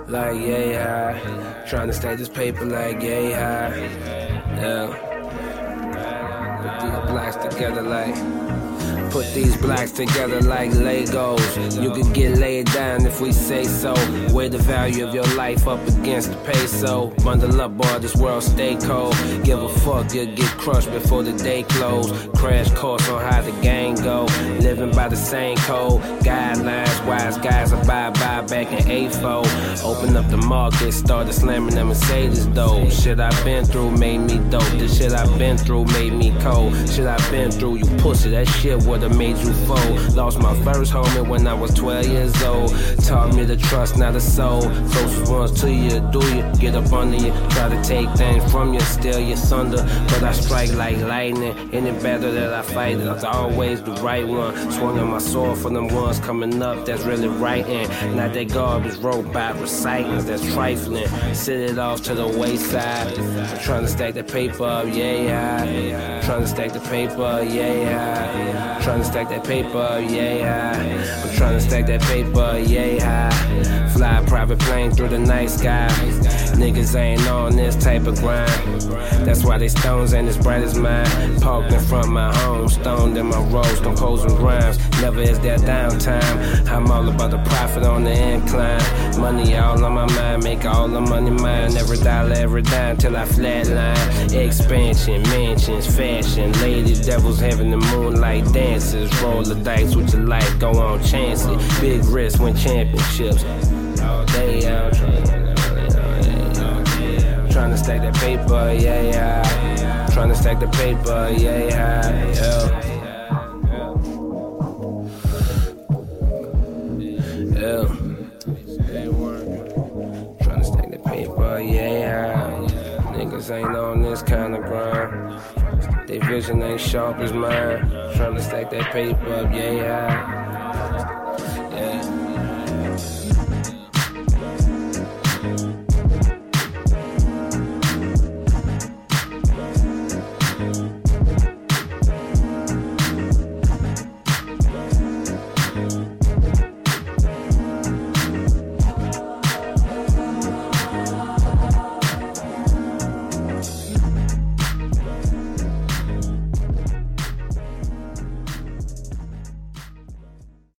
like yay high. Trying to stack this paper like yay high. Yeah. Put these blocks together like. Put these blocks together like Legos. You could get laid down if we say so. Weigh the value of your life up against the peso. Bundle up, boy, this world stay cold. Give a fuck, you'll get crushed before the day close. Crash course on how the gang go. Living by the same code. Guidelines, wise guys abide by back in A4. Open up the market, started slamming them Mercedes though. Shit I've been through made me dope. The shit I've been through made me cold. Shit I've been through, you pussy, that shit would've made you fold. Lost my first homie when I was 12 years old. Taught me to trust, not a soul. Closest ones to you, do you? Get up under you, try to take things from you, steal your thunder. But I strike like lightning. Any battle that I fight, it's always the right one. Swinging my sword for them ones coming up, that's really writing. Not that garbage robot recycling, that's trifling. Sit it off to the wayside. I'm trying to stack the paper up, yeah. Trying to stack the paper up, yeah. Trying to stack that paper, yeah. I'm trying to stack that paper, yeah. Fly a private plane through the night sky. Niggas ain't on this type of grind. That's why they stones ain't as bright as mine. Parked in front of my home, stoned in my roads, composing rhymes. Never is there downtime. I'm all about the profit on the incline. Money all on my mind, make all the money mine. Every dollar, every dime till I flatline. Expansion, mansions, fashion, ladies, devils, heaven, the moonlight dances. Roll the dice with your life, go on, chance it. Big risk, win championships. All day out trying to stack that paper, yeah. Trying to stack the paper, yeah. Trying to stack the paper, yeah. Niggas ain't on this kind of grind. They vision ain't sharp as mine. Trying to stack that paper up, yeah.